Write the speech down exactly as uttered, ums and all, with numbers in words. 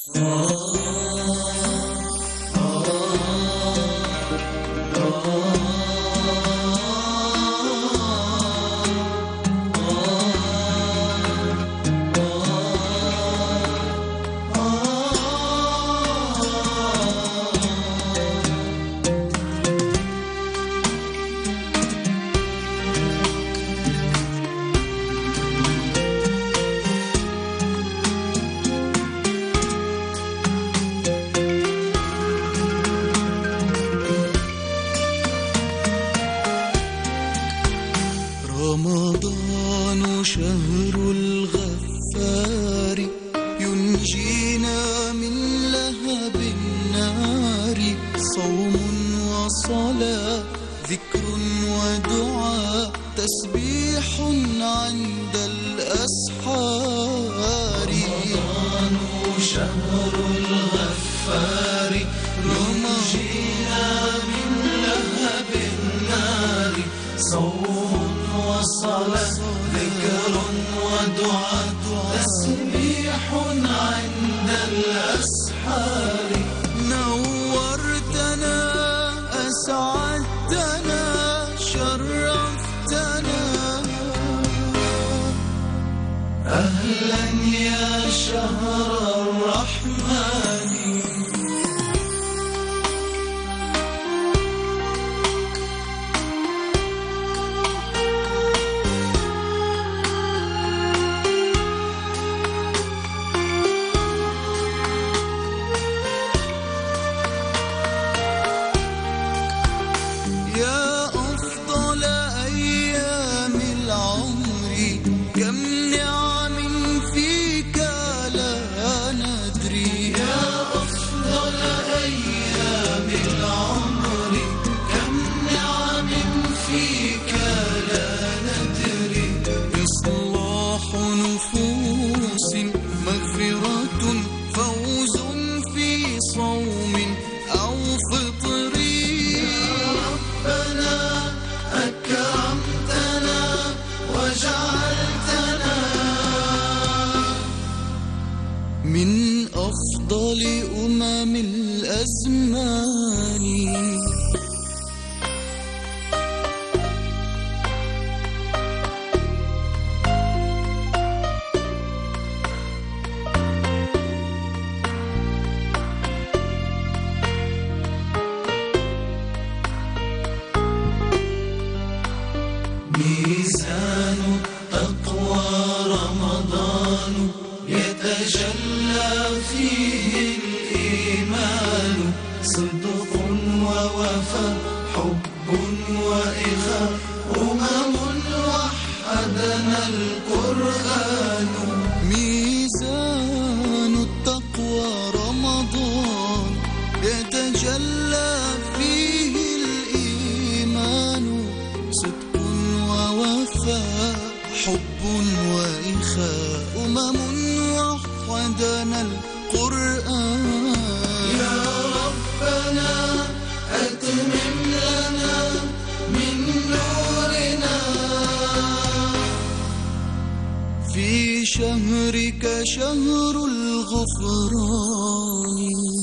رمضان شهر الغفار ينجينا من لهب النار. صوم وصلاة ذكر ودعاء تسبيح عند الأسحار. رمضان شهر الغفار ينجينا من لهب النار. صوم وصلاة ذكر ودعاء تسبيح عند الأسحار. نورتنا أسعدتنا شرفتنا، أهلا يا شهر الرحمن. يا أفضل أيام العمر كم نعم فيك لا ندري. يا أفضل أيام العمر كم نعم فيك لا ندري. إصلاح نفوس مغفرة فوز في صوم أو فطر. ربنا أكرمتنا وجعلتنا من أفضل أمم الأزمان. ميزان التقوى رمضان يتجلى فيه الإيمان. صدق ووفاء حب وإخاء أمم وحدنا القرآن. ميزان التقوى رمضان يتجلى فيه الإيمان. صدق ووفاء حب وإخاء أمم وحدنا القرآن. يا ربنا أتمم لنا من نورنا في شهرك شهر الغفران.